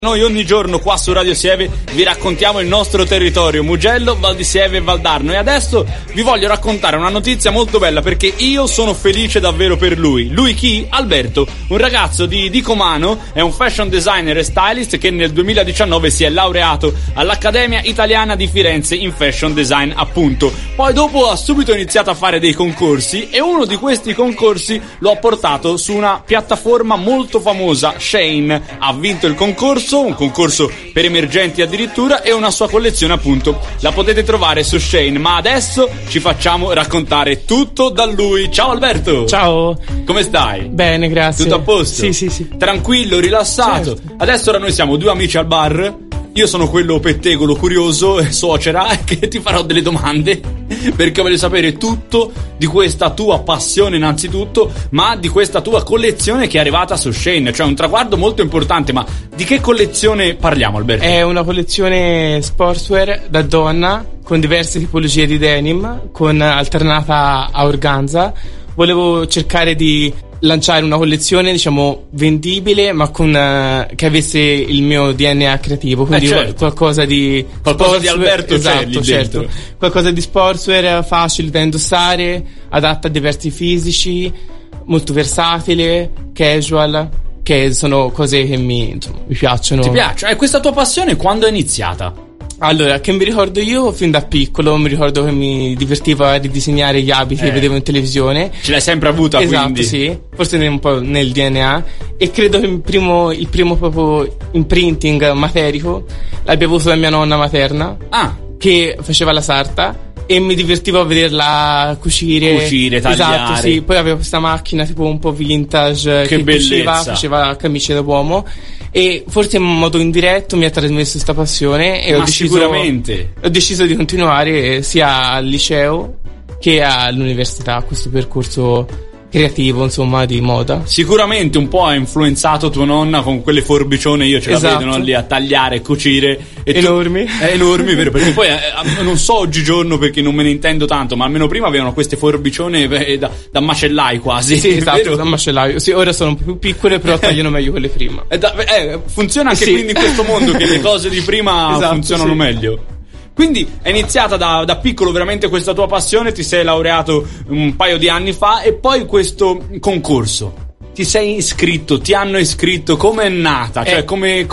Noi ogni giorno qua su Radio Sieve vi raccontiamo il nostro territorio, Mugello, Val di Sieve e Valdarno, e adesso vi voglio raccontare una notizia molto bella perché io sono felice davvero per lui. Lui chi? Alberto, un ragazzo di Comano, è un fashion designer e stylist che nel 2019 si è laureato all'Accademia Italiana di Firenze in fashion design, appunto. Poi dopo ha subito iniziato a fare dei concorsi e uno di questi concorsi lo ha portato su una piattaforma molto famosa, Shein. Ha vinto il concorso, un concorso per emergenti addirittura, e una sua collezione appunto la potete trovare su Shein. Ma adesso ci facciamo raccontare tutto da lui. Ciao Alberto. Ciao. Come stai? Bene, grazie. Tutto a posto? Sì. Tranquillo, rilassato. Certo. Adesso ora noi siamo due amici al bar. Io sono quello pettegolo curioso e suocera che ti farò delle domande perché voglio sapere tutto di questa tua passione innanzitutto, ma di questa tua collezione che è arrivata su Shein, cioè un traguardo molto importante. Ma di che collezione parliamo, Alberto? È una collezione sportswear da donna con diverse tipologie di denim, con alternata a organza. Volevo cercare di lanciare una collezione, diciamo, vendibile, ma con che avesse il mio DNA creativo, quindi certo. qualcosa di Alberto, esatto, certo. Qualcosa di sportswear facile da indossare, adatta a diversi fisici, molto versatile, casual, che sono cose che mi piacciono. Ti piace? E questa tua passione quando è iniziata? Allora, che mi ricordo io fin da piccolo, mi ricordo che mi divertiva a ridisegnare gli abiti che vedevo in televisione. Ce l'hai sempre avuta, esatto, quindi? Sì, forse un po' nel DNA. E credo che il primo proprio imprinting materico l'abbia avuto da mia nonna materna, che faceva la sarta, e mi divertivo a vederla cucire, tagliare. Esatto, sì. Poi avevo questa macchina tipo un po' vintage che faceva camicie da uomo. E forse in modo indiretto mi ha trasmesso questa passione e sicuramente ho deciso di continuare sia al liceo che all'università questo percorso creativo, insomma, di moda. Sicuramente un po' ha influenzato tua nonna con quelle forbicione, io ce la vedo, no? Lì a tagliare e cucire enormi. Enormi, vero? Perché poi non so oggigiorno perché non me ne intendo tanto, ma almeno prima avevano queste forbicione da macellai quasi. Sì, esatto, vero? da macellaio. Sì, ora sono un po' più piccole, però tagliano meglio quelle prima. Funziona anche quindi in questo mondo che le cose di prima funzionano meglio. Quindi è iniziata da piccolo veramente questa tua passione, ti sei laureato un paio di anni fa e poi questo concorso. Ti sei iscritto, ti hanno iscritto, come è nata? Cioè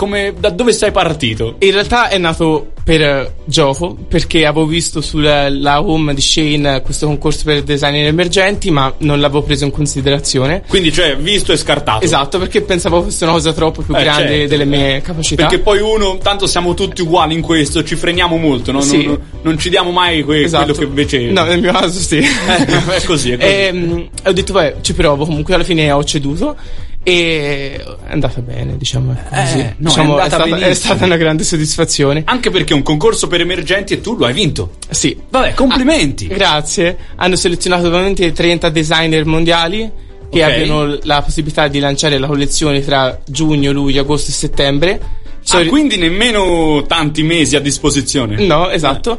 da dove sei partito? In realtà è nato per gioco, perché avevo visto sulla home di Shein questo concorso per designer emergenti, ma non l'avevo preso in considerazione. Quindi cioè visto e scartato. Esatto, perché pensavo fosse una cosa troppo più grande delle mie capacità. Perché poi tanto siamo tutti uguali in questo, ci freniamo molto, no? Sì. Non ci diamo mai quello che invece... No, nel mio caso sì. È così. E ho detto ci provo, comunque alla fine ho ceduto e è andata bene, diciamo. È stata una grande soddisfazione. Anche perché è un concorso per emergenti e tu lo hai vinto. Sì. Vabbè, complimenti. Grazie. Hanno selezionato ovviamente 30 designer mondiali che abbiano la possibilità di lanciare la collezione tra giugno, luglio, agosto e settembre. Quindi nemmeno tanti mesi a disposizione. No, esatto.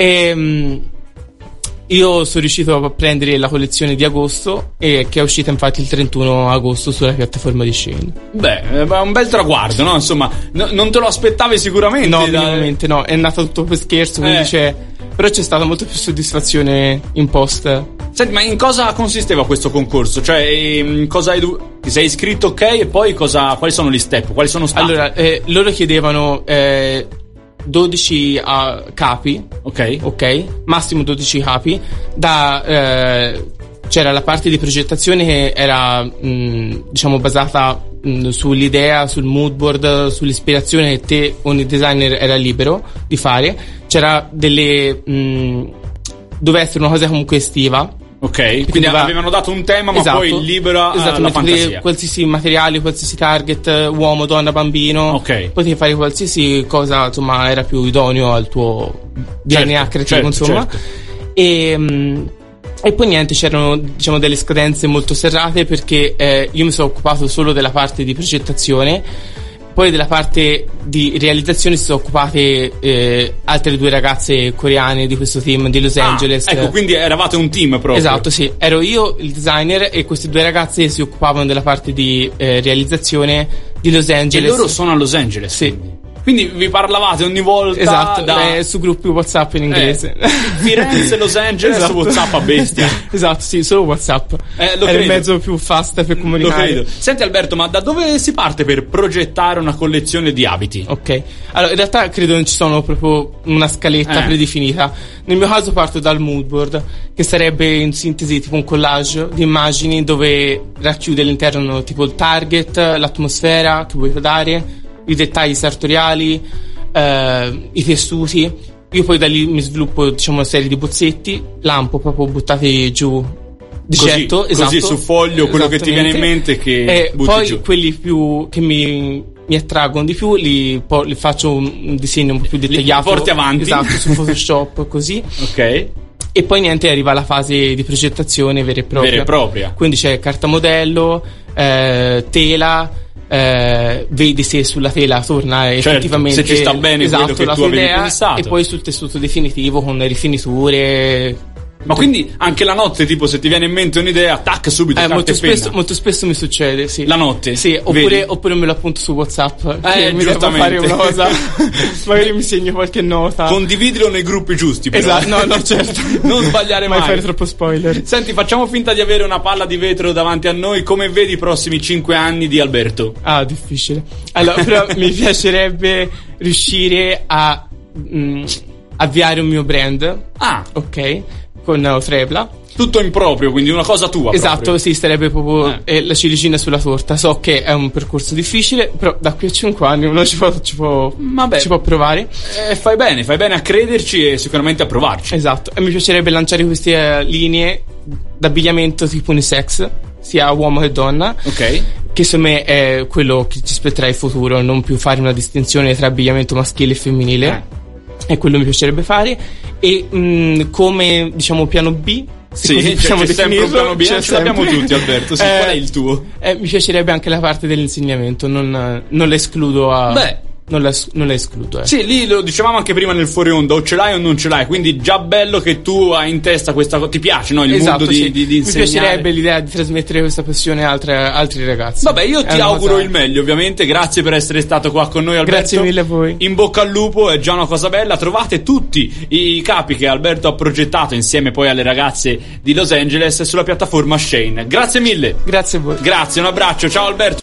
Io sono riuscito a prendere la collezione di agosto, che è uscita infatti il 31 agosto sulla piattaforma di Shein. Beh, è un bel traguardo, no? Insomma, non te lo aspettavi sicuramente? No, minimamente no, è nato tutto per scherzo, quindi però c'è stata molta più soddisfazione in post. Senti, ma in cosa consisteva questo concorso? Cioè, ti sei iscritto, e poi quali sono gli step? Quali sono stati? Allora, loro chiedevano 12 capi, ok, massimo 12 capi. C'era la parte di progettazione che era diciamo basata sull'idea, sul mood board, sull'ispirazione che ogni designer era libero di fare. C'era doveva essere una cosa comunque estiva. Ok, quindi avevano dato un tema, ma poi libera la fantasia. Qualsiasi materiale, qualsiasi target, uomo, donna, bambino, potevi fare qualsiasi cosa, insomma, era più idoneo al tuo DNA creativo, insomma. Certo. E poi niente, c'erano, diciamo, delle scadenze molto serrate, perché io mi sono occupato solo della parte di progettazione. Poi della parte di realizzazione si sono occupate altre due ragazze coreane di questo team di Los Angeles. Ecco, quindi eravate un team proprio. Esatto, sì. Ero io il designer e queste due ragazze si occupavano della parte di realizzazione di Los Angeles. E loro sono a Los Angeles? Sì. Quindi vi parlavate ogni volta? Esatto, su gruppi WhatsApp in inglese. Firenze, Los Angeles, esatto. WhatsApp a bestia. Esatto, sì, solo WhatsApp. È il mezzo più fast per comunicare. Lo credo. Senti Alberto, ma da dove si parte per progettare una collezione di abiti? Ok, allora in realtà credo non ci sono proprio una scaletta predefinita. Nel mio caso parto dal mood board, che sarebbe in sintesi tipo un collage di immagini dove racchiude all'interno tipo il target, l'atmosfera che vuoi dare, i dettagli sartoriali, i tessuti. Io poi da lì mi sviluppo, diciamo, una serie di bozzetti, lampo proprio buttati giù di getto, così su foglio, quello che ti viene in mente che butti poi giù. Quelli più che mi attraggono di più li faccio un disegno un po' più dettagliato, li porti avanti, esatto, su Photoshop così. Ok. E poi niente, arriva la fase di progettazione vera e propria. Quindi c'è carta modello, tela, vedi se sulla tela torna effettivamente, se ci sta bene, esatto, quello che la tu tua avevi idea, pensato, e poi sul tessuto definitivo con le rifiniture. Ma quindi anche la notte, tipo, se ti viene in mente un'idea, tac, subito molto spesso mi succede, sì. La notte? Sì, oppure me lo appunto su WhatsApp, che mi devo fare una cosa. Magari mi segno qualche nota. Condividilo nei gruppi giusti, però. Esatto, no, certo. Non sbagliare mai. fare troppo spoiler. Senti, facciamo finta di avere una palla di vetro davanti a noi. Come vedi i prossimi 5 anni di Alberto? Difficile. Allora, però mi piacerebbe riuscire a avviare un mio brand. Ok, con Trebla. Tutto in proprio, quindi una cosa tua. Esatto, proprio. sì, sarebbe proprio la ciliegina sulla torta. So che è un percorso difficile, però da qui a 5 anni uno ci può provare. Fai bene a crederci e sicuramente a provarci. Esatto, e mi piacerebbe lanciare queste linee d'abbigliamento tipo unisex, sia uomo che donna. Ok. Che secondo me è quello che ci aspetterà il futuro, non più fare una distinzione tra abbigliamento maschile e femminile. E quello mi piacerebbe fare. E come, diciamo, piano B, c'è sempre un piano B, ce l'abbiamo tutti, Alberto. Qual è il tuo? Mi piacerebbe anche la parte dell'insegnamento, non la escludo Non la escludo. Sì, lì lo dicevamo anche prima nel fuori onda, o ce l'hai o non ce l'hai, quindi già bello che tu hai in testa questa cosa, ti piace, no? Il mondo di insegnare. Mi piacerebbe l'idea di trasmettere questa passione a altri ragazzi. Vabbè, io ti auguro il meglio, ovviamente. Grazie per essere stato qua con noi, Alberto. Grazie mille a voi. In bocca al lupo, è già una cosa bella. Trovate tutti i capi che Alberto ha progettato insieme poi alle ragazze di Los Angeles sulla piattaforma Shane. Grazie mille. Grazie a voi. Grazie, un abbraccio, ciao Alberto.